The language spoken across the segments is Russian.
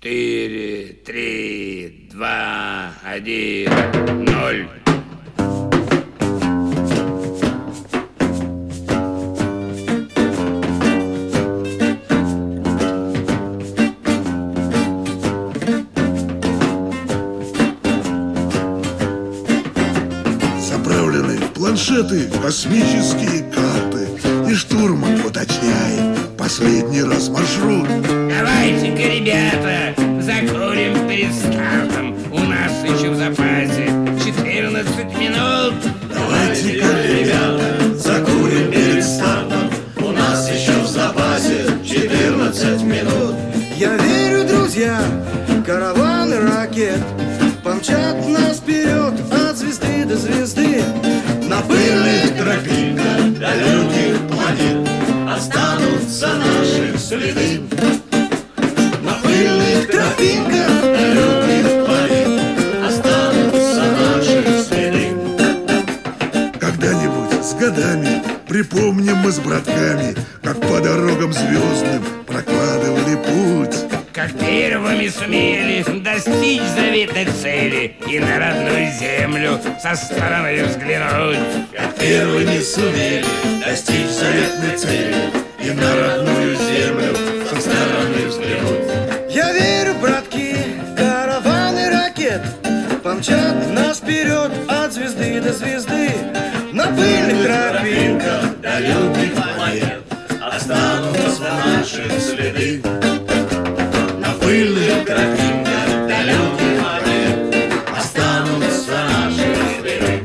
4, 3, 2, 1, 0. Заправлены в планшеты космические карты, и штурман уточняет последний раз маршрут. Давайте-ка, ребята, закурим перед стартом. У нас еще в запасе 14 минут. Давайте-ка, ребята, закурим перед стартом. У нас еще в запасе 14 минут. Я верю, друзья, караваны ракет помчат нас вперед от звезды до звезды. На пыльных тропинках далеких планет останутся наши следы. На пыльных тропинках далеких планет останутся наши следы. Когда-нибудь с годами припомним мы с братками, как по дорогам звездным прокладывали путь. Как первыми сумели достичь заветной цели и на родную землю со стороны взглянуть. Как первыми сумели достичь заветной цели и на родную землю со стороны взглянуть. Я верю, братки, караваны ракет помчат нас вперед от звезды до звезды. На пыльных тропинках далеких планет останутся наши следы. На пыльных тропинках далеких планет останутся наши следы.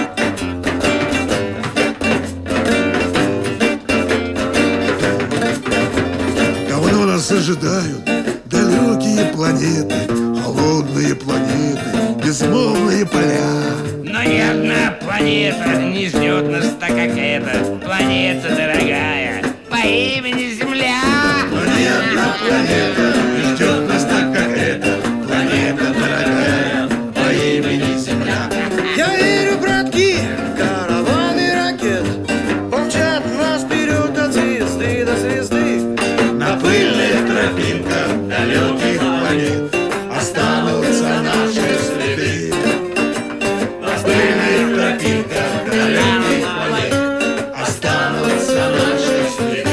Давно нас ожидают далекие планеты, холодные планеты, безмолвные поля. Но ни одна планета не ждет нас так, как эта планета дорогая по имени Земля. Но ни одна планета не ждет нас так, как эта планета дорогая по имени Земля. Я верю, братки, караваны ракет помчат нас вперед от звезды до звезды. На пыльных тропинках далеких планет останутся наши следы. На пыльных тропинках далеких планет останутся наши следы.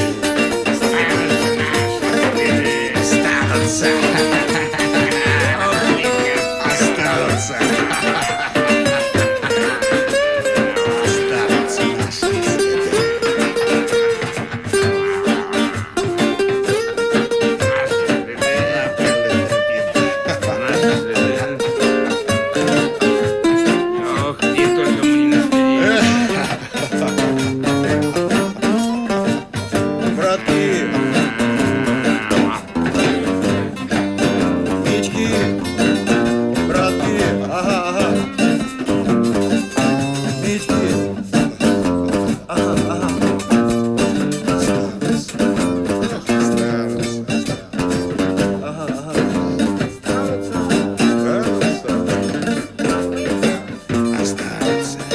Останутся. Останутся. Останутся наши следы. Ох, где только мы не находились. Братки, Мички, братки, ага. Мички, ага. Останутся.